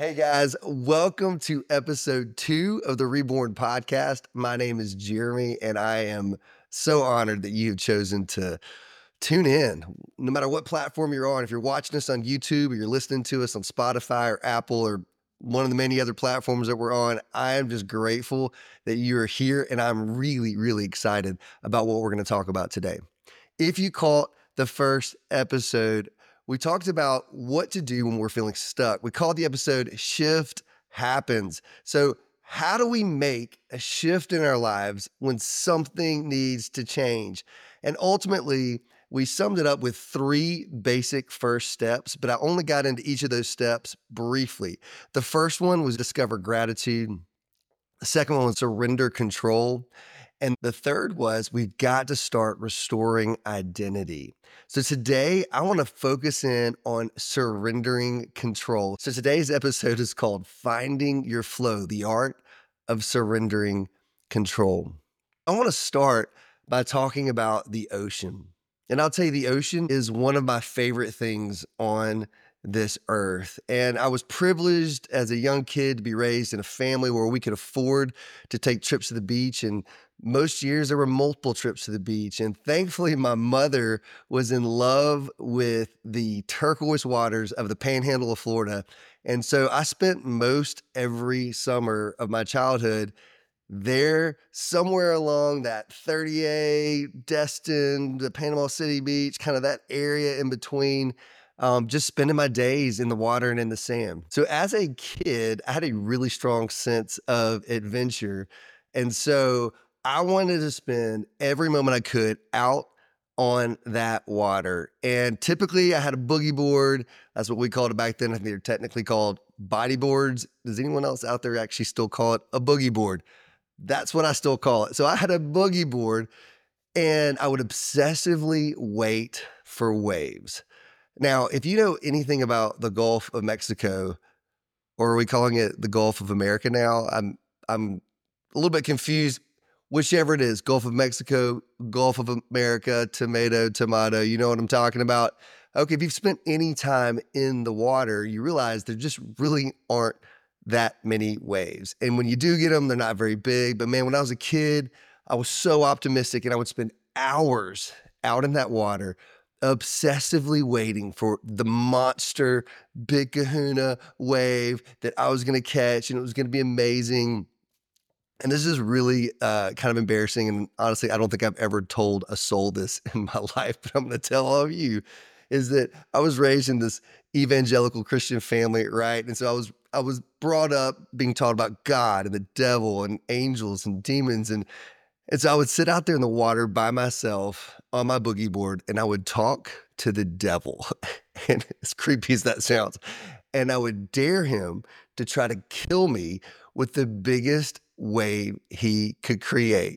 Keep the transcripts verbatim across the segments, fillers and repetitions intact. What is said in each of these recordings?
Hey guys, welcome to episode two of the Reborn podcast. My name is Jeremy, and I am so honored that you have chosen to tune in. No matter what platform you're on, if you're watching us on YouTube or you're listening to us on Spotify or Apple or one of the many other platforms that we're on, I am just grateful that you're here, and I'm really, really excited about what we're going to talk about today. If you caught the first episode, we talked about what to do when we're feeling stuck. We called the episode Shift Happens. So, how do we make a shift in our lives when something needs to change? And ultimately, we summed it up with three basic first steps, but I only got into each of those steps briefly. The first one was discover gratitude. The second one was surrender control. And the third was we've got to start restoring identity. So today I want to focus in on surrendering control. So today's episode is called Finding Your Flow, the art of surrendering control. I want to start by talking about the ocean. And I'll tell you, the ocean is one of my favorite things on this earth. And I was privileged as a young kid to be raised in a family where we could afford to take trips to the beach. And most years there were multiple trips to the beach. And thankfully, my mother was in love with the turquoise waters of the panhandle of Florida. And so I spent most every summer of my childhood there, somewhere along that thirty-eight, Destin, the Panama City Beach, kind of that area in between. Um, just spending my days in the water and in the sand. So as a kid, I had a really strong sense of adventure. And so I wanted to spend every moment I could out on that water. And typically I had a boogie board. That's what we called it back then. I think they're technically called body boards. Does anyone else out there actually still call it a boogie board? That's what I still call it. So I had a boogie board and I would obsessively wait for waves. Now, if you know anything about the Gulf of Mexico, or are we calling it the Gulf of America now? I'm I'm a little bit confused. Whichever it is, Gulf of Mexico, Gulf of America, tomato, tomato, you know what I'm talking about? Okay, if you've spent any time in the water, you realize there just really aren't that many waves. And when you do get them, they're not very big. But man, when I was a kid, I was so optimistic and I would spend hours out in that water obsessively waiting for the monster big kahuna wave that I was going to catch, and it was going to be amazing. And this is really uh, kind of embarrassing. And honestly, I don't think I've ever told a soul this in my life, but I'm going to tell all of you is that I was raised in this evangelical Christian family, right? And so I was I was brought up being taught about God and the devil and angels and demons. And And so I would sit out there in the water by myself on my boogie board and I would talk to the devil. And as creepy as that sounds, and I would dare him to try to kill me with the biggest wave he could create.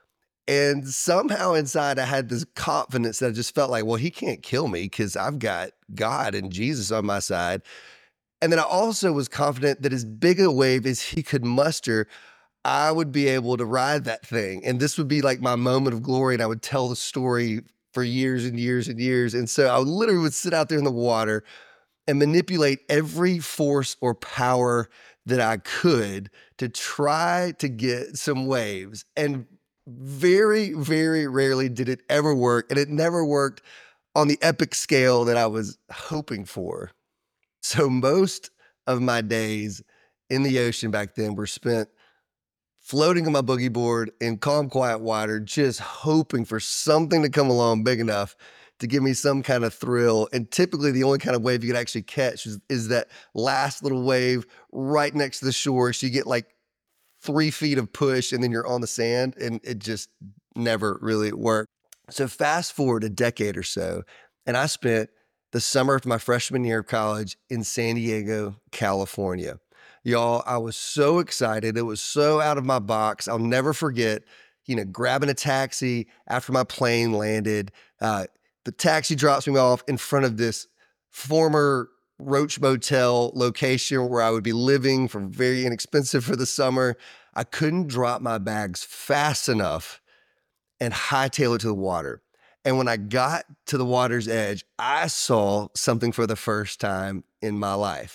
And somehow inside I had this confidence that I just felt like, well, he can't kill me because I've got God and Jesus on my side. And then I also was confident that as big a wave as he could muster, I would be able to ride that thing. And this would be like my moment of glory. And I would tell the story for years and years and years. And so I literally would sit out there in the water and manipulate every force or power that I could to try to get some waves. And very, very rarely did it ever work. And it never worked on the epic scale that I was hoping for. So most of my days in the ocean back then were spent floating on my boogie board in calm, quiet water, just hoping for something to come along big enough to give me some kind of thrill. And typically the only kind of wave you could actually catch is, is that last little wave right next to the shore. So you get like three feet of push and then you're on the sand, and it just never really worked. So fast forward a decade or so, and I spent the summer of my freshman year of college in San Diego, California. Y'all, I was so excited. It was so out of my box. I'll never forget, you know, grabbing a taxi after my plane landed. Uh, the taxi drops me off in front of this former Roach Motel location where I would be living for very inexpensive for the summer. I couldn't drop my bags fast enough and hightail it to the water. And when I got to the water's edge, I saw something for the first time in my life.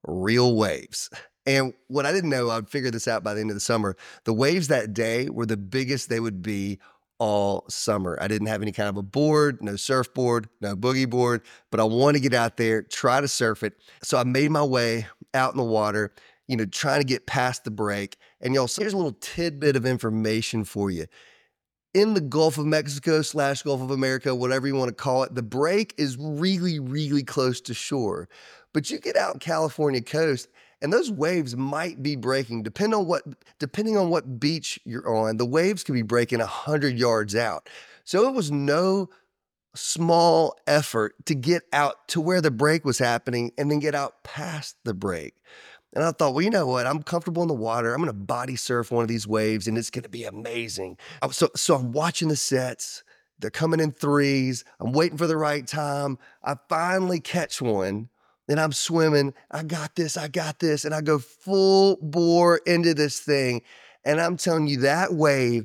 real waves. And what I didn't know, I'd figure this out by the end of the summer. The waves that day were the biggest they would be all summer. I didn't have any kind of a board, no surfboard, no boogie board, but I wanted to get out there, try to surf it. So I made my way out in the water, you know, trying to get past the break. And y'all, so here's a little tidbit of information for you. In the Gulf of Mexico slash Gulf of America, whatever you want to call it, the break is really, really close to shore. But you get out in California coast, and those waves might be breaking, depending on what depending on what beach you're on. The waves could be breaking a hundred yards out. So it was no small effort to get out to where the break was happening and then get out past the break. And I thought, well, you know what? I'm comfortable in the water. I'm going to body surf one of these waves and it's going to be amazing. I was- So, so I'm watching the sets. They're coming in threes. I'm waiting for the right time. I finally catch one and I'm swimming. I got this. I got this. And I go full bore into this thing. And I'm telling you, that wave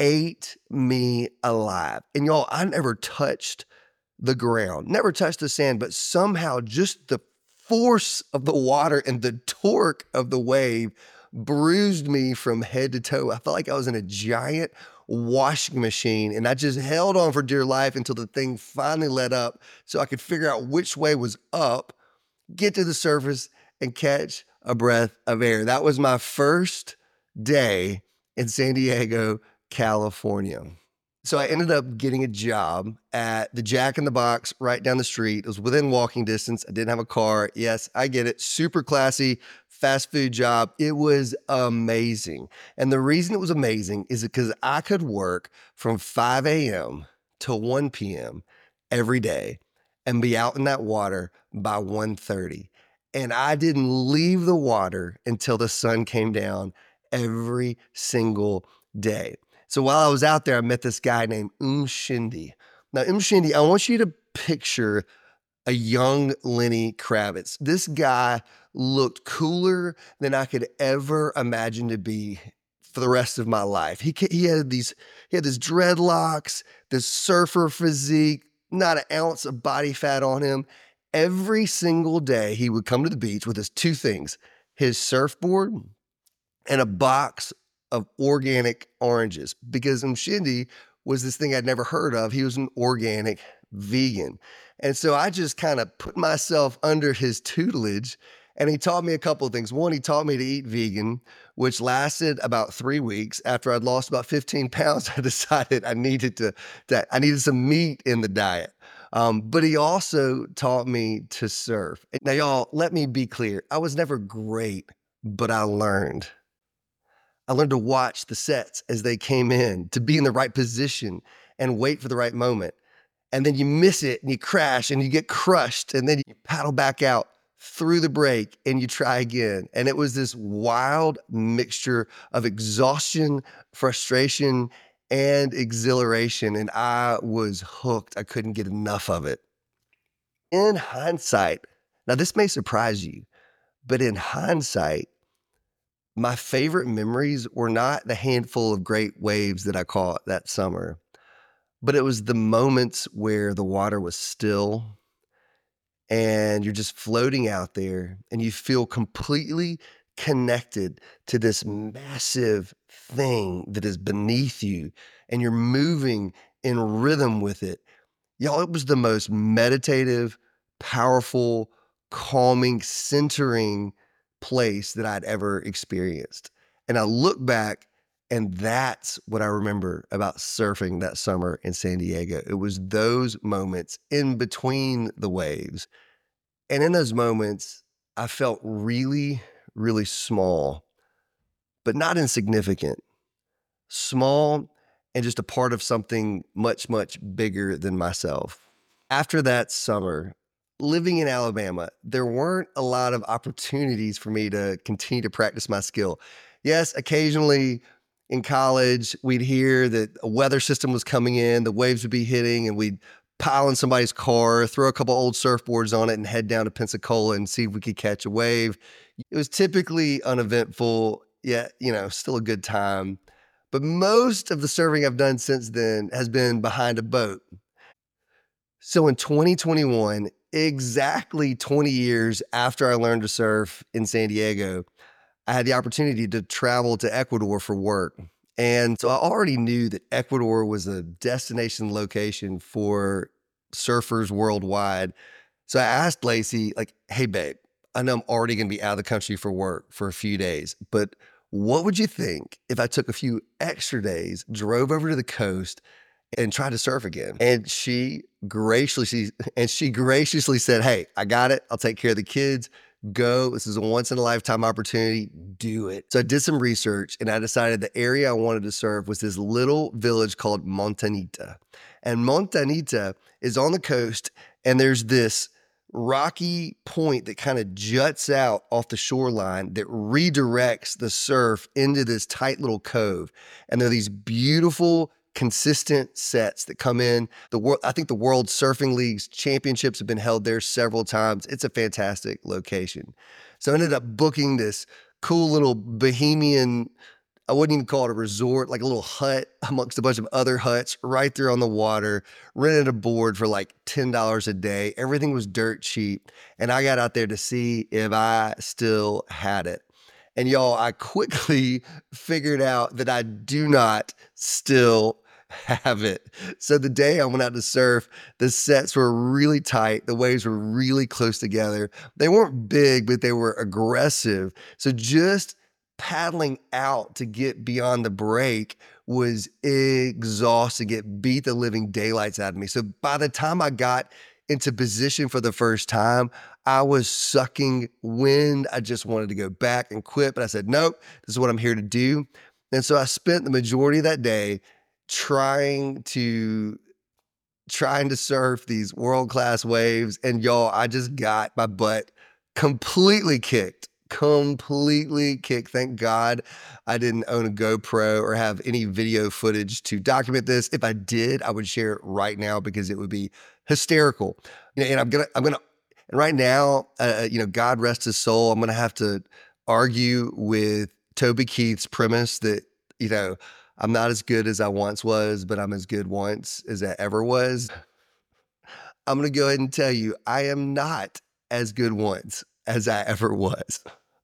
ate me alive. And y'all, I never touched the ground, never touched the sand, but somehow just the force of the water and the torque of the wave bruised me from head to toe. I felt like I was in a giant washing machine and I just held on for dear life until the thing finally let up so I could figure out which way was up, get to the surface and catch a breath of air. That was my first day in San Diego, California. So I ended up getting a job at the Jack in the Box right down the street. It was within walking distance. I didn't have a car. Yes, I get it. Super classy fast food job. It was amazing. And the reason it was amazing is because I could work from five a.m. to one p.m. every day and be out in that water by one thirty. And I didn't leave the water until the sun came down every single day. So while I was out there, I met this guy named Umshindi. Now, Umshindi, I want you to picture a young Lenny Kravitz. This guy looked cooler than I could ever imagine to be for the rest of my life. He, he had these, he had these dreadlocks, this surfer physique, not an ounce of body fat on him. Every single day, he would come to the beach with his two things, his surfboard and a box of organic oranges, because Umshindi was this thing I'd never heard of. He was an organic vegan. And so I just kind of put myself under his tutelage and he taught me a couple of things. One, he taught me to eat vegan, which lasted about three weeks. After I'd lost about fifteen pounds, I decided I needed to, that I needed some meat in the diet. Um, but he also taught me to surf. Now, y'all, let me be clear. I was never great, but I learned. I learned to watch the sets as they came in, to be in the right position and wait for the right moment. And then you miss it and you crash and you get crushed and then you paddle back out through the break and you try again. And it was this wild mixture of exhaustion, frustration, and exhilaration. And I was hooked. I couldn't get enough of it. In hindsight, now this may surprise you, but in hindsight, my favorite memories were not the handful of great waves that I caught that summer, but it was the moments where the water was still and you're just floating out there and you feel completely connected to this massive thing that is beneath you and you're moving in rhythm with it. Y'all, it was the most meditative, powerful, calming, centering place that I'd ever experienced. And I look back and that's what I remember about surfing that summer in San Diego. It was those moments in between the waves. And in those moments, I felt really, really small, but not insignificant. Small and just a part of something much, much bigger than myself. After that summer, living in Alabama, there weren't a lot of opportunities for me to continue to practice my skill. Yes, occasionally in college, we'd hear that a weather system was coming in, the waves would be hitting, and we'd pile in somebody's car, throw a couple old surfboards on it, and head down to Pensacola and see if we could catch a wave. It was typically uneventful, yet, you know, still a good time. But most of the surfing I've done since then has been behind a boat. So in twenty twenty-one, exactly twenty years after I learned to surf in San Diego, I had the opportunity to travel to Ecuador for work. And so I already knew that Ecuador was a destination location for surfers worldwide. So I asked Lacey, like, hey, babe, I know I'm already going to be out of the country for work for a few days, but what would you think if I took a few extra days, drove over to the coast, and tried to surf again? And she graciously, and she graciously said, hey, I got it. I'll take care of the kids. Go. This is a once in a lifetime opportunity. Do it. So I did some research and I decided the area I wanted to surf was this little village called Montanita. And Montanita is on the coast, and there's this rocky point that kind of juts out off the shoreline that redirects the surf into this tight little cove. And there are these beautiful, consistent sets that come in. The world, I think the World Surfing League's championships have been held there several times. It's a fantastic location. So I ended up booking this cool little bohemian, I wouldn't even call it a resort, like a little hut amongst a bunch of other huts right there on the water, rented a board for like ten dollars a day. Everything was dirt cheap. And I got out there to see if I still had it. And y'all, I quickly figured out that I do not still have it. So the day I went out to surf, the sets were really tight. The waves were really close together. They weren't big, but they were aggressive. So just paddling out to get beyond the break was exhausting. It beat the living daylights out of me. So by the time I got into position for the first time, I was sucking wind. I just wanted to go back and quit, but I said, nope, this is what I'm here to do. And so I spent the majority of that day trying to trying to surf these world-class waves. And y'all, I just got my butt completely kicked. completely kicked. Thank God I didn't own a GoPro or have any video footage to document this. If I did, I would share it right now because it would be hysterical. You know, and I'm gonna, I'm gonna, and right now, uh, you know, God rest his soul, I'm gonna have to argue with Toby Keith's premise that, you know, I'm not as good as I once was, but I'm as good once as I ever was. I'm gonna go ahead and tell you, I am not as good once as I ever was.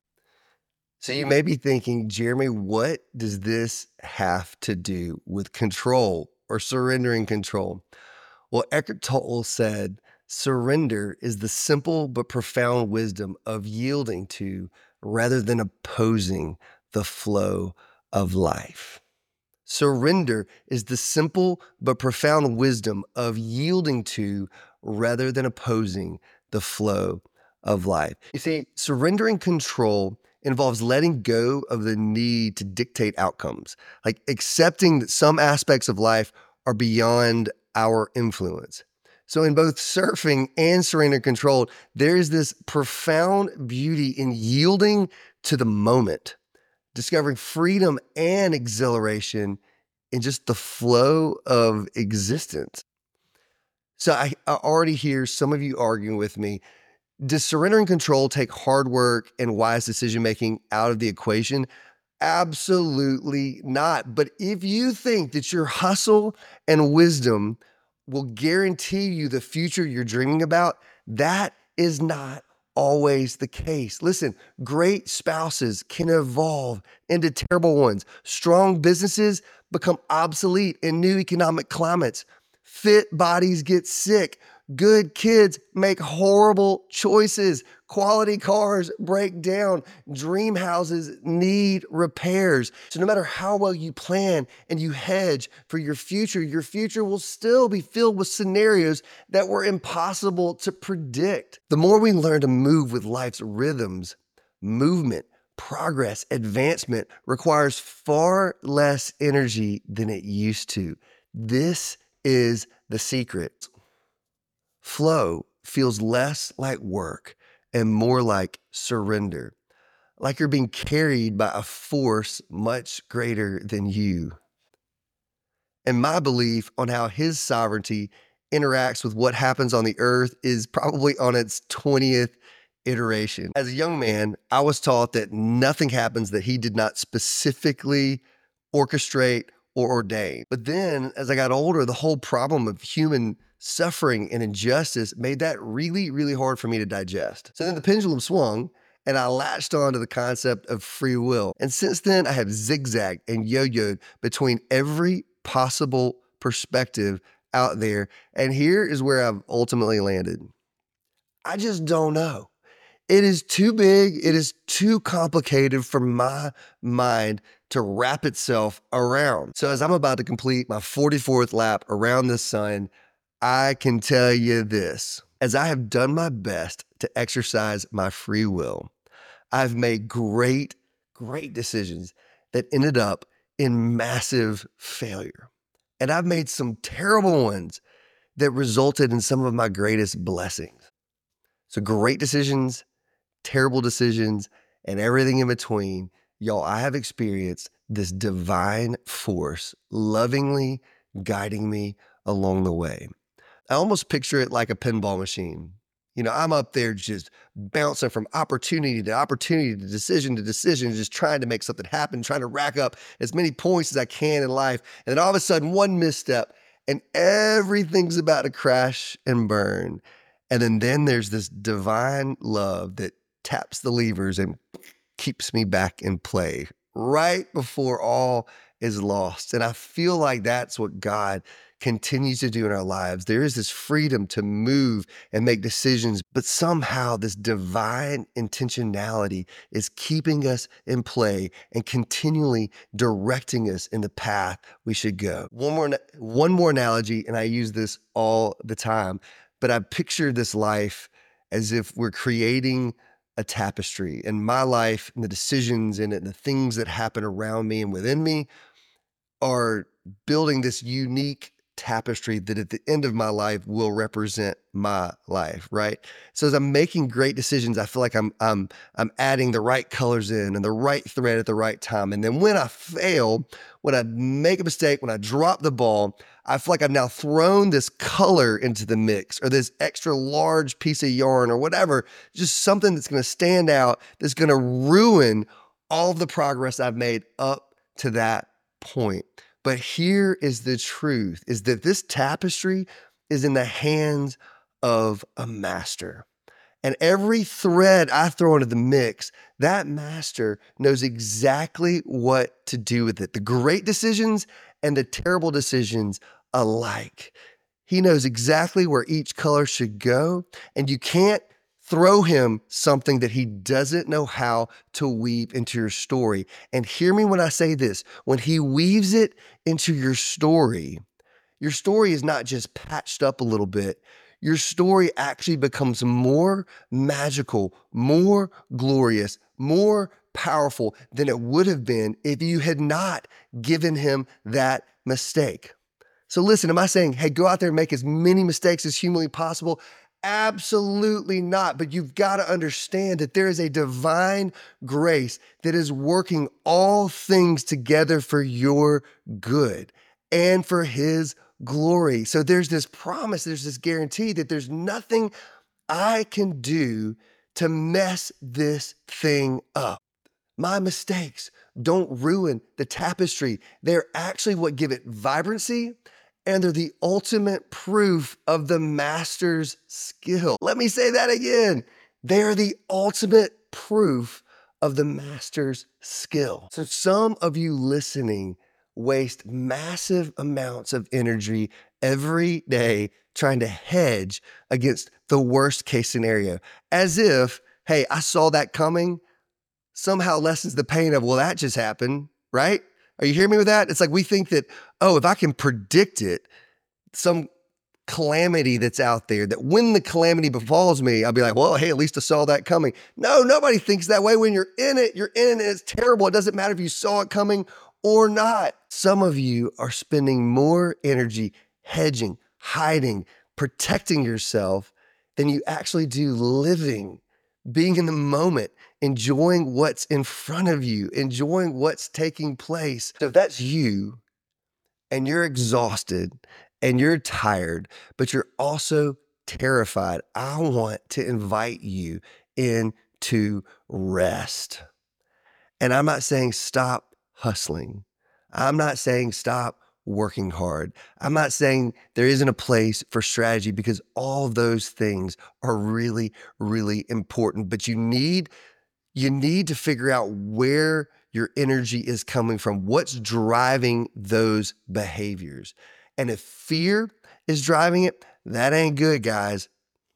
So you may be thinking, Jeremy, what does this have to do with control or surrendering control? Well, Eckhart Tolle said, surrender is the simple but profound wisdom of yielding to rather than opposing the flow of life. Surrender is the simple but profound wisdom of yielding to rather than opposing the flow of life. You see, surrendering control involves letting go of the need to dictate outcomes, like accepting that some aspects of life are beyond our influence. So in both surfing and surrender control, there's this profound beauty in yielding to the moment, discovering freedom and exhilaration in just the flow of existence. So I, I already hear some of you arguing with me. Does surrendering control take hard work and wise decision-making out of the equation? Absolutely not. But if you think that your hustle and wisdom will guarantee you the future you're dreaming about, that is not always the case. Listen, great spouses can evolve into terrible ones. Strong businesses become obsolete in new economic climates. Fit bodies get sick. Good kids make horrible choices. Quality cars break down. Dream houses need repairs. So no matter how well you plan and you hedge for your future, your future will still be filled with scenarios that were impossible to predict. The more we learn to move with life's rhythms, movement, progress, advancement requires far less energy than it used to. This is the secret. Flow feels less like work and more like surrender, like you're being carried by a force much greater than you. And my belief on how his sovereignty interacts with what happens on the earth is probably on its twentieth iteration. As a young man, I was taught that nothing happens that he did not specifically orchestrate or ordained. But then as I got older, the whole problem of human suffering and injustice made that really, really hard for me to digest. So then the pendulum swung and I latched on to the concept of free will. And since then, I have zigzagged and yo-yoed between every possible perspective out there. And here is where I've ultimately landed. I just don't know. It is too big. It is too complicated for my mind to wrap itself around. So as I'm about to complete my forty-fourth lap around the sun, I can tell you this. As I have done my best to exercise my free will, I've made great, great decisions that ended up in massive failure. And I've made some terrible ones that resulted in some of my greatest blessings. So great decisions, terrible decisions, and everything in between. Y'all, I have experienced this divine force lovingly guiding me along the way. I almost picture it like a pinball machine. You know, I'm up there just bouncing from opportunity to opportunity to decision to decision, just trying to make something happen, trying to rack up as many points as I can in life. And then all of a sudden, one misstep and everything's about to crash and burn. And then, then there's this divine love that taps the levers and keeps me back in play right before all is lost. And I feel like that's what God continues to do in our lives. There is this freedom to move and make decisions, but somehow this divine intentionality is keeping us in play and continually directing us in the path we should go. One more, one more analogy, and I use this all the time, but I picture this life as if we're creating a tapestry, and my life and the decisions in it and the things that happen around me and within me are building this unique tapestry that at the end of my life will represent my life, right? So as I'm making great decisions, I feel like I'm I'm I'm adding the right colors in and the right thread at the right time. And then when I fail, when I make a mistake, when I drop the ball, I feel like I've now thrown this color into the mix or this extra large piece of yarn or whatever, just something that's going to stand out, that's going to ruin all of the progress I've made up to that point. But here is the truth, is that this tapestry is in the hands of a master. And every thread I throw into the mix, that master knows exactly what to do with it. The great decisions and the terrible decisions alike. He knows exactly where each color should go, and you can't throw him something that he doesn't know how to weave into your story. And hear me when I say this, when he weaves it into your story, your story is not just patched up a little bit. Your story actually becomes more magical, more glorious, more powerful than it would have been if you had not given him that mistake. So listen, am I saying, hey, go out there and make as many mistakes as humanly possible? Absolutely not. But you've got to understand that there is a divine grace that is working all things together for your good and for his glory. So there's this promise, there's this guarantee that there's nothing I can do to mess this thing up. My mistakes don't ruin the tapestry. They're actually what give it vibrancy, and they're the ultimate proof of the master's skill. Let me say that again. They're the ultimate proof of the master's skill. So some of you listening waste massive amounts of energy every day trying to hedge against the worst case scenario, as if, hey, I saw that coming, somehow lessens the pain of, well, that just happened, right? Are you hearing me with that? It's like we think that, oh, if I can predict it, some calamity that's out there, that when the calamity befalls me, I'll be like, well, hey, at least I saw that coming. No, nobody thinks that way. When you're in it, you're in it and it's terrible. It doesn't matter if you saw it coming or not. Some of you are spending more energy hedging, hiding, protecting yourself than you actually do living, being in the moment, enjoying what's in front of you, enjoying what's taking place. So if that's you and you're exhausted and you're tired, but you're also terrified, I want to invite you into rest. And I'm not saying stop hustling. I'm not saying stop working hard. I'm not saying there isn't a place for strategy, because all those things are really, really important. But you need you need to figure out where your energy is coming from. What's driving those behaviors? And if fear is driving it, that ain't good, guys.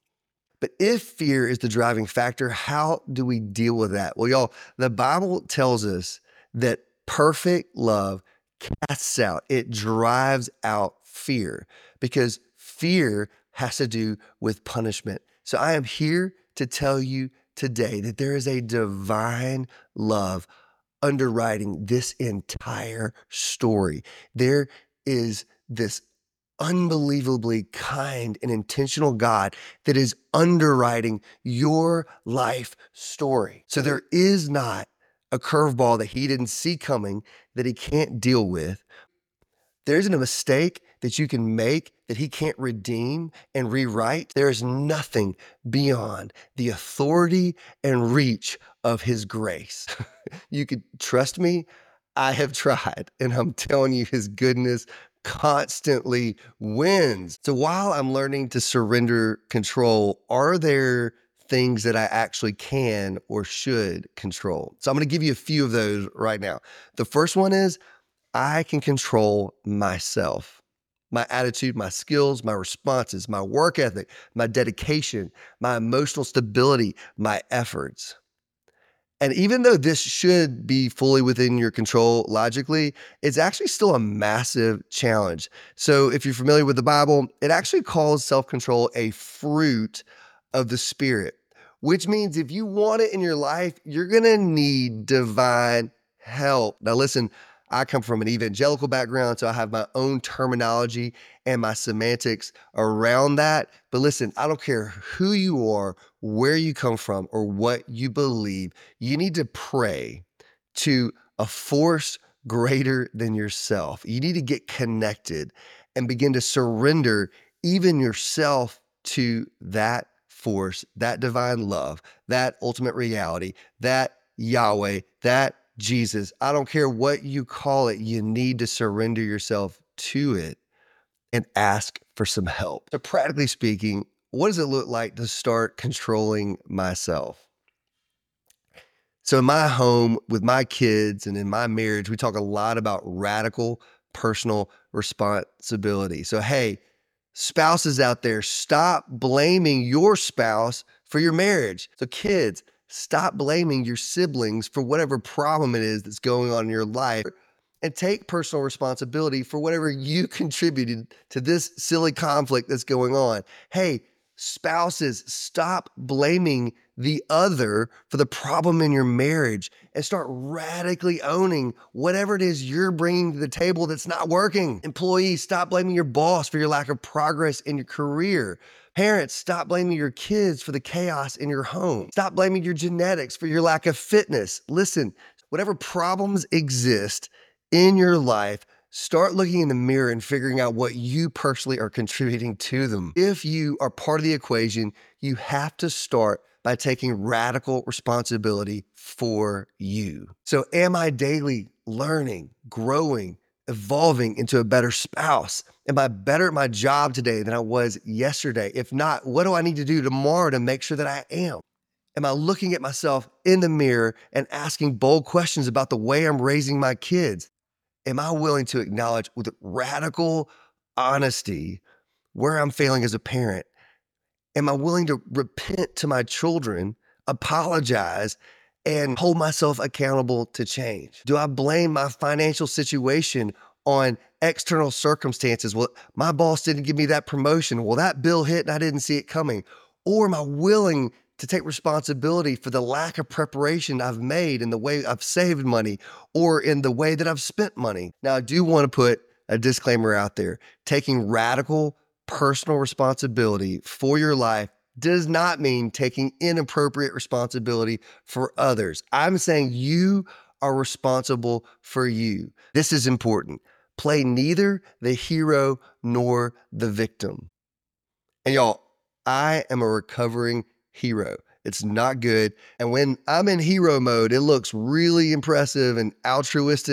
But if fear is the driving factor, how do we deal with that? Well, y'all, the Bible tells us that perfect love casts out, it drives out fear, because fear has to do with punishment. So I am here to tell you today that there is a divine love underwriting this entire story. There is this unbelievably kind and intentional God that is underwriting your life story. So there is not a curveball that he didn't see coming that he can't deal with. There isn't a mistake that you can make that he can't redeem and rewrite. There is nothing beyond the authority and reach of his grace. You could trust me. I have tried, and I'm telling you, his goodness constantly wins. So while I'm learning to surrender control, are there things that I actually can or should control? So I'm going to give you a few of those right now. The first one is I can control myself, my attitude, my skills, my responses, my work ethic, my dedication, my emotional stability, my efforts. And even though this should be fully within your control logically, it's actually still a massive challenge. So if you're familiar with the Bible, it actually calls self-control a fruit of the Spirit, which means if you want it in your life, you're going to need divine help. Now listen, I come from an evangelical background, so I have my own terminology and my semantics around that. But listen, I don't care who you are, where you come from, or what you believe. You need to pray to a force greater than yourself. You need to get connected and begin to surrender even yourself to that force, that divine love, that ultimate reality, that Yahweh, that Jesus. I don't care what you call it. You need to surrender yourself to it and ask for some help. So practically speaking, what does it look like to start controlling myself? So in my home with my kids and in my marriage, we talk a lot about radical personal responsibility. So, hey, spouses out there, stop blaming your spouse for your marriage. So kids, stop blaming your siblings for whatever problem it is that's going on in your life, and take personal responsibility for whatever you contributed to this silly conflict that's going on. Hey, spouses, stop blaming the other for the problem in your marriage and start radically owning whatever it is you're bringing to the table that's not working. Employees, stop blaming your boss for your lack of progress in your career. Parents, stop blaming your kids for the chaos in your home. Stop blaming your genetics for your lack of fitness. Listen, whatever problems exist in your life, start looking in the mirror and figuring out what you personally are contributing to them. If you are part of the equation, you have to start by taking radical responsibility for you. So am I daily learning, growing, evolving into a better spouse? Am I better at my job today than I was yesterday? If not, what do I need to do tomorrow to make sure that I am? Am I looking at myself in the mirror and asking bold questions about the way I'm raising my kids? Am I willing to acknowledge with radical honesty where I'm failing as a parent? Am I willing to repent to my children, apologize, and hold myself accountable to change? Do I blame my financial situation on external circumstances? Well, my boss didn't give me that promotion. Well, that bill hit and I didn't see it coming. Or am I willing to take responsibility for the lack of preparation I've made in the way I've saved money or in the way that I've spent money? Now, I do want to put a disclaimer out there. Taking radical personal responsibility for your life does not mean taking inappropriate responsibility for others. I'm saying you are responsible for you. This is important. Play neither the hero nor the victim. And y'all, I am a recovering hero. It's not good. And when I'm in hero mode, it looks really impressive and altruistic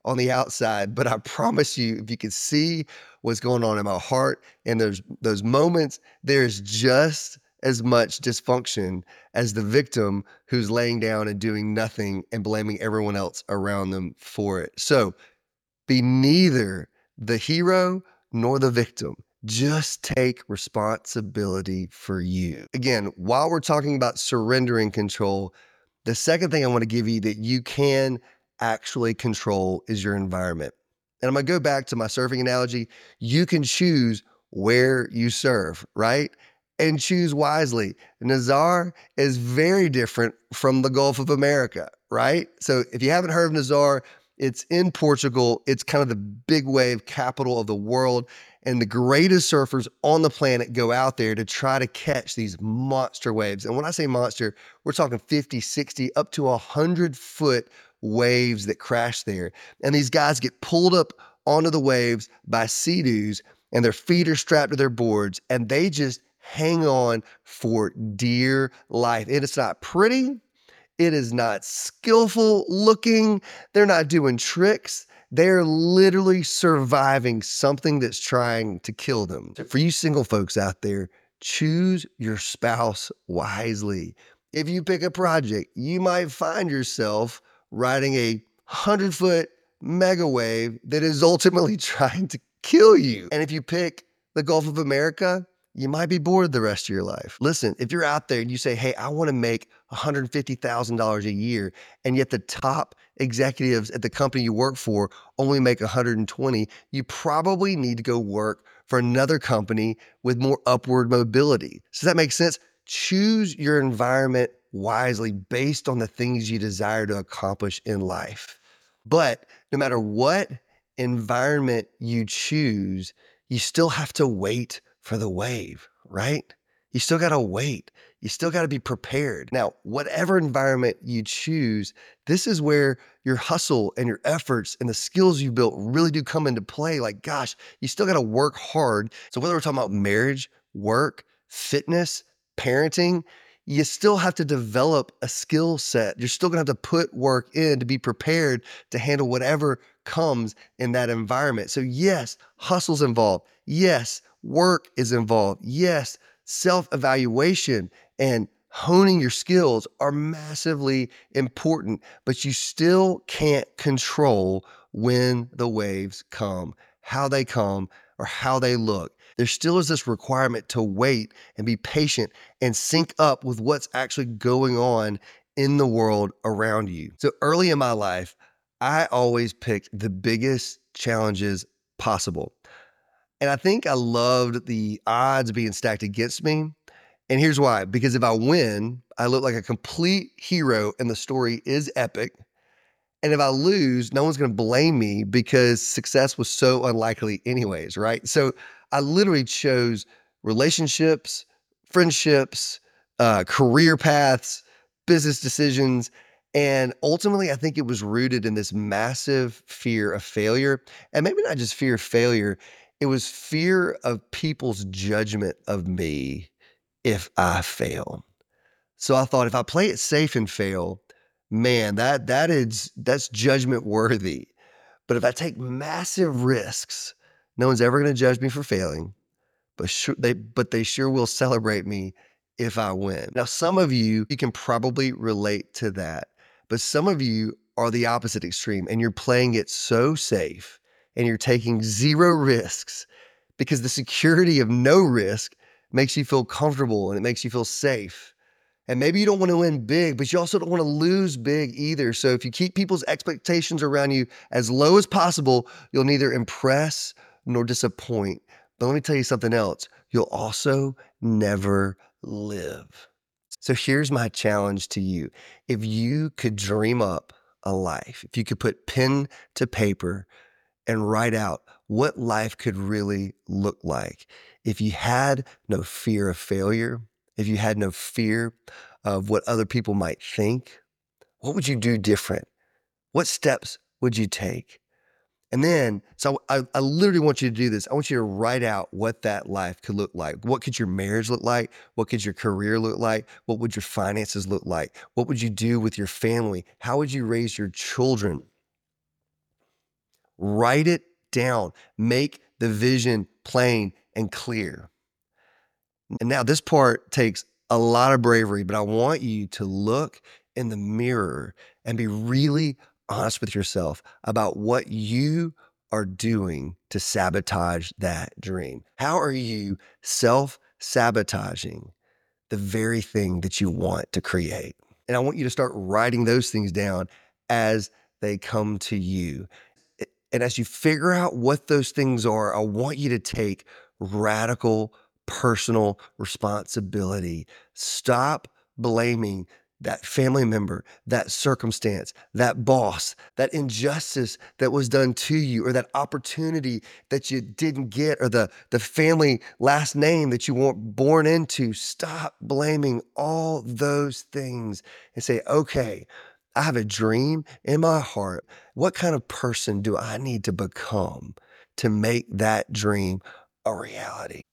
on the outside, but I promise you, if you could see what's going on in my heart and those those moments, there's just as much dysfunction as the victim who's laying down and doing nothing and blaming everyone else around them for it. So be neither the hero nor the victim. Just take responsibility for you. Again, while we're talking about surrendering control, the second thing I want to give you that you can actually control is your environment. And I'm going to go back to my surfing analogy. You can choose where you surf, right? And choose wisely. Nazar is very different from the Gulf of America, right? So if you haven't heard of Nazar, it's in Portugal. It's kind of the big wave capital of the world. And the greatest surfers on the planet go out there to try to catch these monster waves. And when I say monster, we're talking fifty, sixty, up to one hundred foot waves that crash there. And these guys get pulled up onto the waves by sea-doos, and their feet are strapped to their boards, and they just hang on for dear life. It is not pretty. It is not skillful looking. They're not doing tricks. They're literally surviving something that's trying to kill them. For you single folks out there, choose your spouse wisely. If you pick a project, you might find yourself riding a hundred foot mega wave that is ultimately trying to kill you. And if you pick the Gulf of America, you might be bored the rest of your life. Listen, if you're out there and you say, hey, I want to make one hundred fifty thousand dollars a year, and yet the top executives at the company you work for only make one hundred twenty, you probably need to go work for another company with more upward mobility. Does that make sense? Choose your environment wisely based on the things you desire to accomplish in life. But no matter what environment you choose, you still have to wait for the wave, right? You still got to wait. You still got to be prepared. Now, whatever environment you choose, this is where your hustle and your efforts and the skills you built really do come into play. Like, gosh, you still got to work hard. So whether we're talking about marriage, work, fitness, parenting, you still have to develop a skill set. You're still going to have to put work in to be prepared to handle whatever comes in that environment. So yes, hustle's involved. Yes, work is involved. Yes, self-evaluation and honing your skills are massively important, but you still can't control when the waves come, how they come, or how they look. There still is this requirement to wait and be patient and sync up with what's actually going on in the world around you. So early in my life, I always picked the biggest challenges possible. And I think I loved the odds being stacked against me. And here's why. Because if I win, I look like a complete hero and the story is epic. And if I lose, no one's going to blame me because success was so unlikely anyways, right? So I literally chose relationships, friendships, uh, career paths, business decisions. And ultimately, I think it was rooted in this massive fear of failure. And maybe not just fear of failure, it was fear of people's judgment of me if I fail. So I thought if I play it safe and fail, man, that that is that's judgment worthy. But if I take massive risks, no one's ever going to judge me for failing, but sure, they but they sure will celebrate me if I win. Now, some of you, you can probably relate to that, but some of you are the opposite extreme and you're playing it so safe and you're taking zero risks because the security of no risk makes you feel comfortable and it makes you feel safe. And maybe you don't want to win big, but you also don't want to lose big either. So if you keep people's expectations around you as low as possible, you'll neither impress nor disappoint. But let me tell you something else. You'll also never live. So here's my challenge to you. If you could dream up a life, if you could put pen to paper and write out what life could really look like, if you had no fear of failure, if you had no fear of what other people might think, what would you do different? What steps would you take? And then, so I, I literally want you to do this. I want you to write out what that life could look like. What could your marriage look like? What could your career look like? What would your finances look like? What would you do with your family? How would you raise your children? Write it down. Make the vision plain and clear. And now this part takes a lot of bravery, but I want you to look in the mirror and be really honest with yourself about what you are doing to sabotage that dream. How are you self-sabotaging the very thing that you want to create? And I want you to start writing those things down as they come to you. And as you figure out what those things are, I want you to take radical personal responsibility. Stop blaming that family member, that circumstance, that boss, that injustice that was done to you, or that opportunity that you didn't get, or the, the family last name that you weren't born into. Stop blaming all those things and say, okay, I have a dream in my heart. What kind of person do I need to become to make that dream a reality?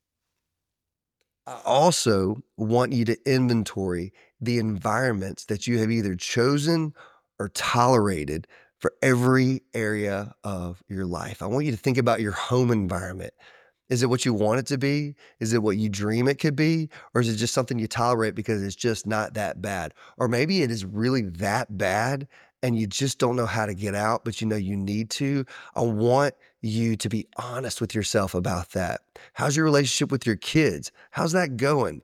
I also want you to inventory the environments that you have either chosen or tolerated for every area of your life. I want you to think about your home environment. Is it what you want it to be? Is it what you dream it could be? Or is it just something you tolerate because it's just not that bad? Or maybe it is really that bad and you just don't know how to get out, but you know you need to. I want you to be honest with yourself about that. How's your relationship with your kids? How's that going?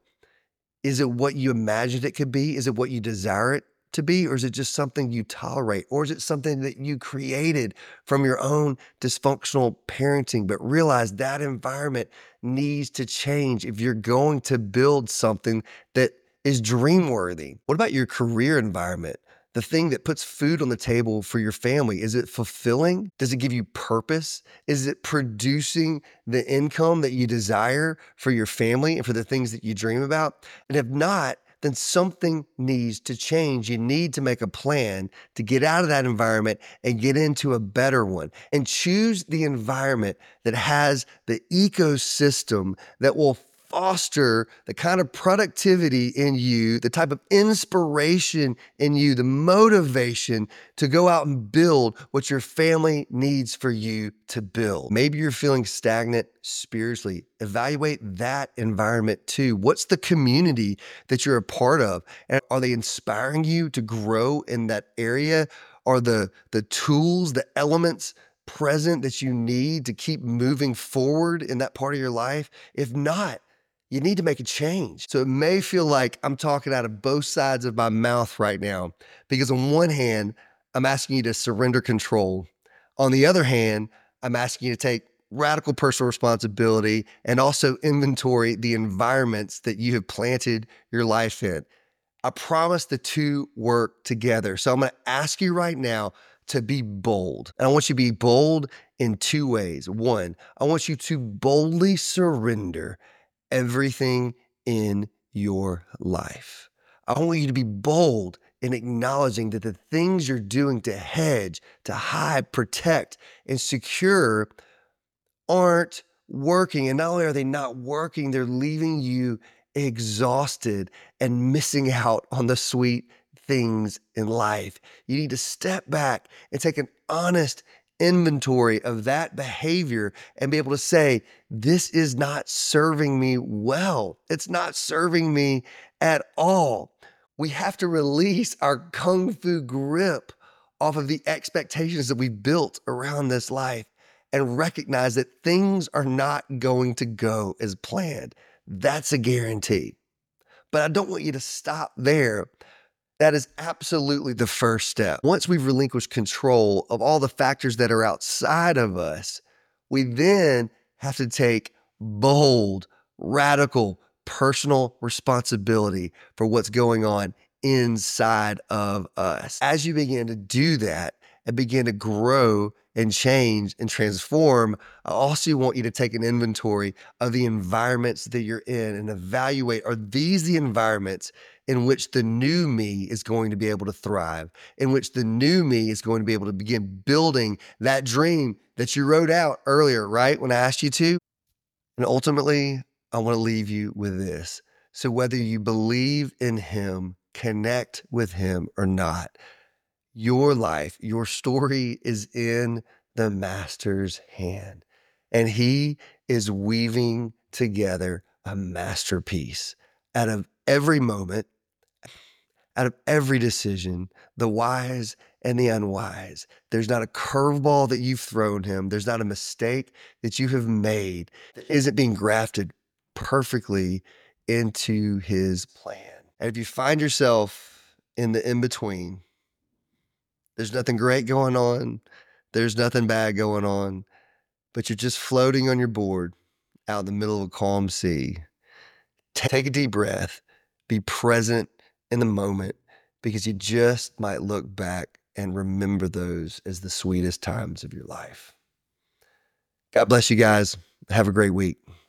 Is it what you imagined it could be? Is it what you desire it to be? Or is it just something you tolerate? Or is it something that you created from your own dysfunctional parenting? But realize that environment needs to change if you're going to build something that is dream worthy. What about your career environment? The thing that puts food on the table for your family, is it fulfilling? Does it give you purpose? Is it producing the income that you desire for your family and for the things that you dream about? And if not, then something needs to change. You need to make a plan to get out of that environment and get into a better one. And choose the environment that has the ecosystem that will foster the kind of productivity in you, the type of inspiration in you, the motivation to go out and build what your family needs for you to build. Maybe you're feeling stagnant spiritually. Evaluate that environment too. What's the community that you're a part of? And are they inspiring you to grow in that area? Are the, the tools, the elements present that you need to keep moving forward in that part of your life? If not, you need to make a change. So it may feel like I'm talking out of both sides of my mouth right now, because on one hand, I'm asking you to surrender control. On the other hand, I'm asking you to take radical personal responsibility and also inventory the environments that you have planted your life in. I promise the two work together. So I'm going to ask you right now to be bold. And I want you to be bold in two ways. One, I want you to boldly surrender everything in your life. I want you to be bold in acknowledging that the things you're doing to hedge, to hide, protect, and secure aren't working. And not only are they not working, they're leaving you exhausted and missing out on the sweet things in life. You need to step back and take an honest inventory of that behavior and be able to say, this is not serving me well. It's not serving me at all. We have to release our kung fu grip off of the expectations that we've built around this life and recognize that things are not going to go as planned. That's a guarantee. But I don't want you to stop there. That is absolutely the first step. Once we've relinquished control of all the factors that are outside of us, we then have to take bold, radical, personal responsibility for what's going on inside of us. As you begin to do that and begin to grow and change and transform, I also want you to take an inventory of the environments that you're in and evaluate, are these the environments in which the new me is going to be able to thrive, in which the new me is going to be able to begin building that dream that you wrote out earlier, right? When I asked you to. And ultimately, I want to leave you with this. So whether you believe in him, connect with him or not, your life, your story is in the master's hand, and he is weaving together a masterpiece out of every moment, out of every decision, the wise and the unwise. There's not a curveball that you've thrown him. There's not a mistake that you have made that isn't being grafted perfectly into his plan. And if you find yourself in the in-between, there's nothing great going on, there's nothing bad going on, but you're just floating on your board out in the middle of a calm sea. Take a deep breath, be present in the moment, because you just might look back and remember those as the sweetest times of your life. God bless you guys. Have a great week.